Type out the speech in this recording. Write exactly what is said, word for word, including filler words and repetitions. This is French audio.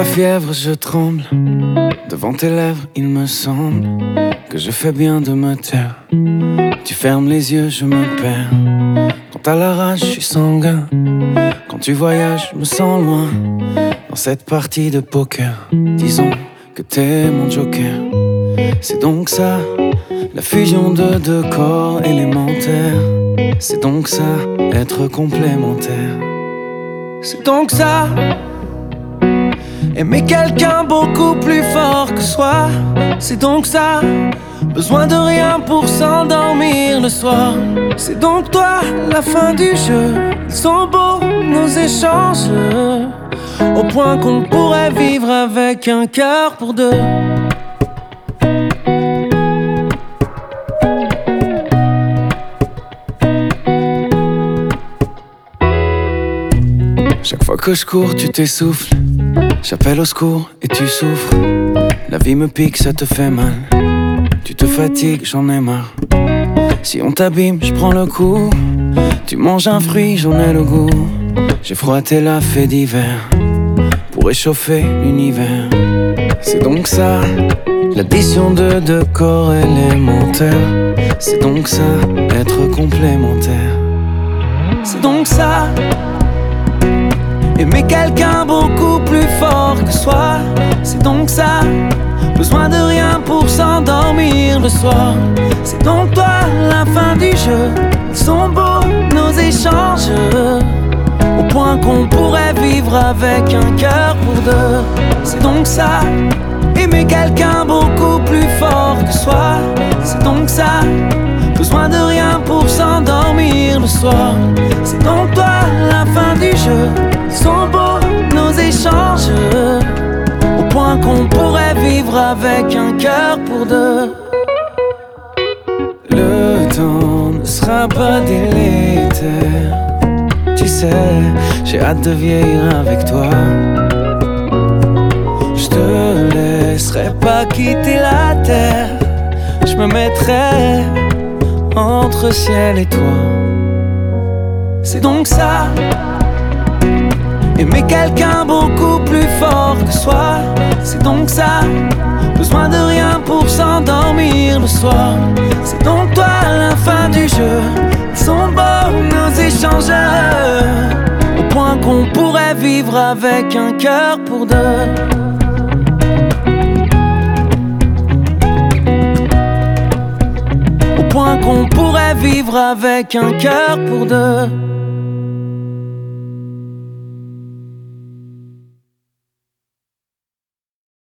fièvre, je tremble. Devant tes lèvres, il me semble que je fais bien de me taire. Tu fermes les yeux, je me perds. Quand t'as la rage, je suis sanguin. Quand tu voyages, je me sens loin. Dans cette partie de poker, disons que t'es mon joker. C'est donc ça, la fusion de deux corps élémentaires. C'est donc ça, être complémentaire. C'est donc ça, aimer quelqu'un beaucoup plus fort que soi. C'est donc ça, besoin de rien pour s'endormir le soir. C'est donc toi, la fin du jeu. Ils sont beaux, nos échanges, au point qu'on pourrait vivre avec un cœur pour deux. Chaque fois que je cours, tu t'essouffles. J'appelle au secours et tu souffres. La vie me pique, ça te fait mal. Tu te fatigues, j'en ai marre. Si on t'abîme, je prends le coup. Tu manges un fruit, j'en ai le goût. J'ai froissé la fée d'hiver pour réchauffer l'univers. C'est donc ça, l'addition de deux corps élémentaires. C'est donc ça, être complémentaire. C'est donc ça, aimer quelqu'un beaucoup plus fort que soi. C'est donc ça, besoin de rien pour s'endormir le soir. C'est donc toi, la fin du jeu. Ils sont beaux, nos échanges, au point qu'on pourrait vivre avec un cœur pour deux. C'est donc ça, aimer quelqu'un beaucoup plus fort que soi. C'est donc ça, besoin de rien pour s'endormir le soir. C'est donc toi, la fin du jeu. Ils sont beaux, nos échanges, au point qu'on pourrait vivre avec un cœur pour deux. Le temps ne sera pas délétère. Tu sais, j'ai hâte de vieillir avec toi. Je te laisserai pas quitter la terre. Je me mettrai entre ciel et toi. C'est donc ça, aimer quelqu'un beaucoup plus fort que soi. C'est donc ça, besoin de rien pour s'endormir le soir. C'est donc toi, la fin du jeu. Ils sont beaux, nos échanges, au point qu'on pourrait vivre avec un cœur pour deux. Au point qu'on pourrait vivre avec un cœur pour deux.